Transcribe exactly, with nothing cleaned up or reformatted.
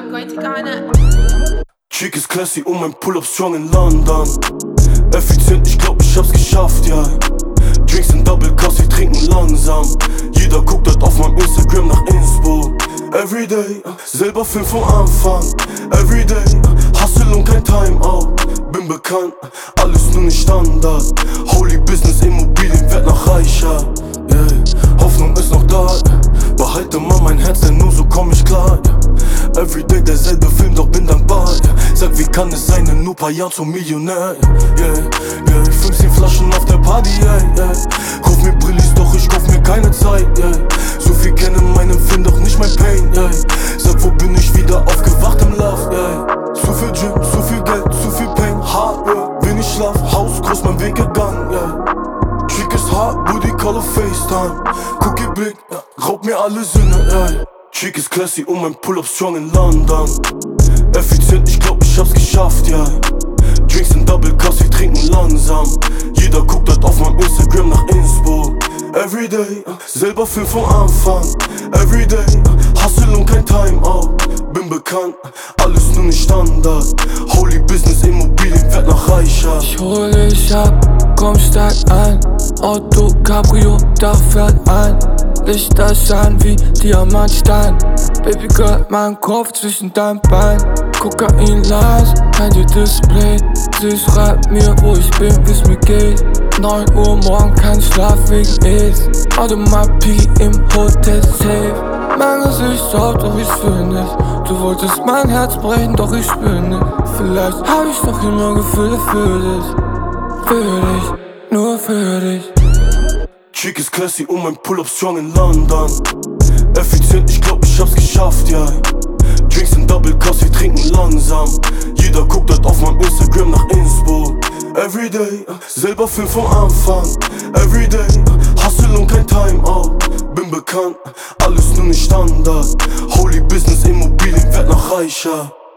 I'm going to Ghana. Chick ist classy und mein Pull-up strong in London. Effizient, ich glaub, ich hab's geschafft, ja. Drinks in Double Cups, wir trinken langsam. Jeder guckt dort auf meinem Instagram nach Inspo. Everyday, selber Film vom Anfang. Everyday, Hustle und kein Timeout. Bin bekannt, alles nur nicht Standard. Holy Business, Immobilien, werd noch reicher. Yeah, Hoffnung ist noch da. Behalte mal mein Herz, denn nur so komm ich klar. Yeah. Everyday derselbe Film, doch bin dankbar. Yeah. Sag, wie kann es sein, in nur paar Jahren zum Millionär? Yeah, yeah. fünfzehn Flaschen auf der Party, yeah, yeah. Kauf mir Brillis, doch ich kauf mir keine Zeit, yeah. So viel kennen meinen Film, doch nicht mein Pain, yeah. Sag, wo bin ich wieder aufgewacht im Love, yeah. Zu viel Gym, zu viel Geld, zu viel Pain, hart, yeah. Wenig Schlaf, Haus groß, mein Weg gegangen, yeah. Trick ist hart, Booty, call auf FaceTime. Guck ihr Blick, ja, raubt mir alle Sinne, yeah. Chick ist classy und mein Pull-up strong in London. Effizient, ich glaub, ich hab's geschafft, ja. Yeah. Drinks in Double Cups, wir trinken langsam. Jeder guckt dort auf meinem Instagram nach Inspo. Everyday, selber Film vom Anfang. Everyday, Hustle und kein Timeout. Bin bekannt, alles nur nicht Standard. Holy Business, Immobilien, werd noch reicher. Ich hol dich ab, komm steig ein. Auto, Cabrio, Dach fährt ein. Lichter scheinen wie Diamantstein. Baby Girl, mein Kopf zwischen deinem Bein. Kokain las, kein Display. Sie schreibt mir, wo ich bin, wie's mir geht. neun Uhr morgen, kein Schlaf wegen Aids. Automatie im Hotel safe. Mein Gesicht schaut, doch ich fühl nicht. Du wolltest mein Herz brechen, doch ich spür nicht. Vielleicht hab ich noch immer Gefühle für dich. Für dich, nur für dich. Chick ist classy und mein Pull-up strong in London. Effizient, ich glaub, ich hab's geschafft, ja. Drinks in Double Cups, wir trinken langsam. Jeder guckt dort auf meinem Instagram nach Inspo. Everyday, selber Film vom Anfang. Everyday, Hustle und kein Timeout. Bin bekannt, alles nur nicht Standard. Holy Business, Immobilien, werd noch reicher.